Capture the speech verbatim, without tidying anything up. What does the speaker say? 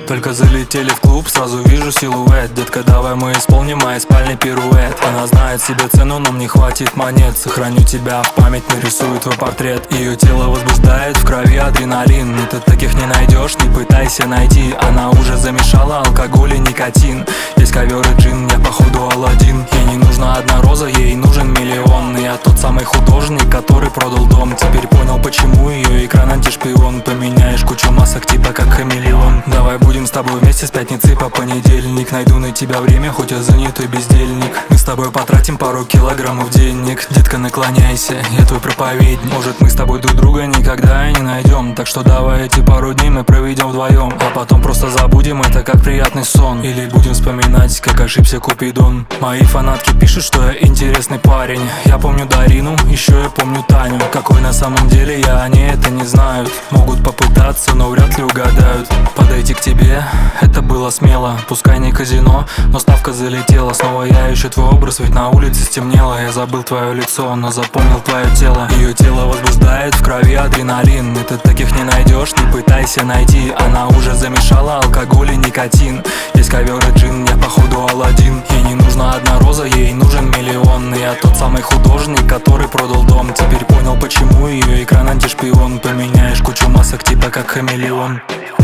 Только залетели в клуб, сразу вижу силуэт. Детка, давай мы исполним мой спальный пируэт. Она знает себе цену, но мне хватит монет. Сохраню тебя в память, нарисую твой портрет. Ее тело возбуждает, в крови адреналин. И ты таких не найдешь, не пытайся найти. Она уже замешала алкоголь и никотин. Есть ковер и джин, я походу Аладдин. Ей не нужна одна роза, ей нужен миллион. И я тот самый художник, который продал дом. Теперь понял, почему ее экран антишпион. Поменяешь кучу масок, типа как хамелеон. Давай будем с тобой вместе с пятницы по понедельник. Найду на тебя время, хоть я занятой бездельник. Мы с тобой потратим пару килограммов денег. Детка, наклоняйся, я твой проповедник. Может, мы с тобой друг друга никогда и не найдем. Так что давай эти пару дней мы проведем вдвоем. А потом просто забудем это как приятный сон. Или будем вспоминать, как ошибся Купидон. Мои фанатки пишут, что я интересный парень. Я помню Дарину, еще я помню Таню. Какой на самом деле я, они это не знают. Могут попытаться, но вряд ли угадают. Подойти к тебе, это было смело. Пускай не казино, но ставка залетела. Снова я ищу твой образ, ведь на улице стемнело. Я забыл твое лицо, но запомнил твое тело. Ее тело возбуждает, в крови адреналин. И ты таких не найдешь, не пытайся найти. Она уже замешала алкоголь и никотин. Есть ковер и джин, я походу Аладдин. Ей не нужна одна роза, ей нужен миллион. И я тот самый художник, который продал дом. Теперь понял, почему ее экран антишпион. Поменяешь кучу масок, типа как хамелеон.